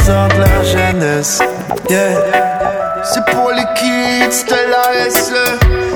représente la jeunesse. Yeah. C'est pour les kids de la SE.